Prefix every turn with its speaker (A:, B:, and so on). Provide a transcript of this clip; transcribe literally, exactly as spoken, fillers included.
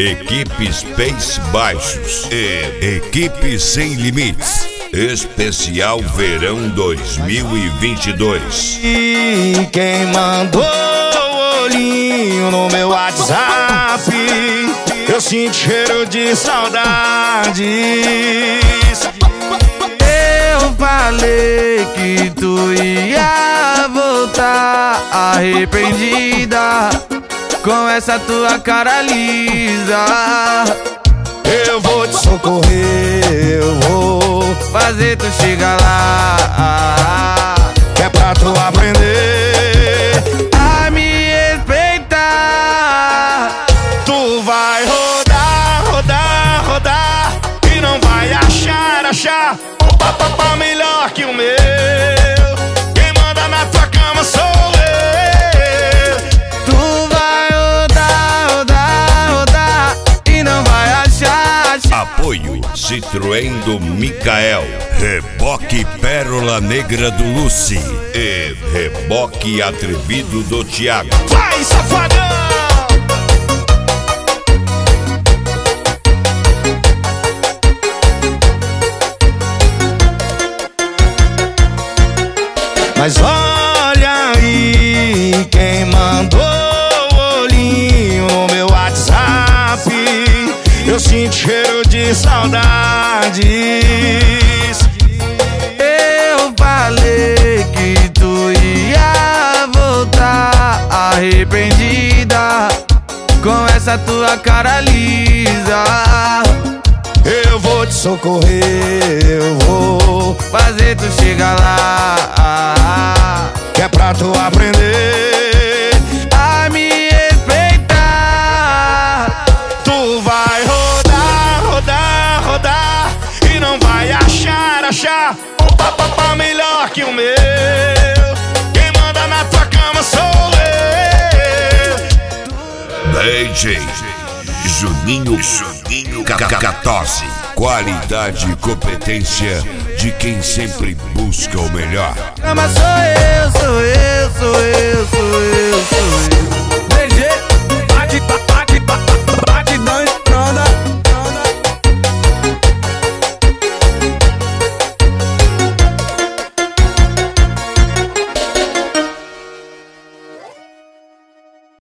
A: Equipe Space Baixos e Equipe Sem Limites. Especial Verão dois mil e vinte e dois.
B: E quem mandou o olhinho no meu WhatsApp, eu sinto cheiro de saudades. Eu falei que tu ia voltar arrependida com essa tua cara lisa. Eu vou te socorrer, eu vou fazer tu chegar lá, que é pra tu aprender a me respeitar. Tu vai rodar, rodar, rodar e não vai achar, achar um papapá melhor que o meu. Quem manda na tua cama sou eu. Tu vai rodar, rodar, rodar e não vai achar, achar.
A: Apoio Citroën do Micael, Reboque Pérola Negra do Lucy e Reboque Atrevido do Thiago.
B: Vai, safadão! Mas olha aí, quem mandou o olhinho no meu WhatsApp, eu sinto cheiro de saudades. Eu falei que tu ia voltar arrependida com essa tua cara lisa. Eu vou te socorrer, eu vou fazer tu chegar lá, que é pra tu aprender a me respeitar. Tu vai rodar, rodar, rodar e não vai achar, achar um papapá melhor que o meu. Quem manda na tua cama sou eu.
A: D J Juninho, Juninho quatorze. Qualidade e competência de quem sempre busca o melhor.
B: Mas sou eu, sou eu, sou eu, sou eu, sou eu.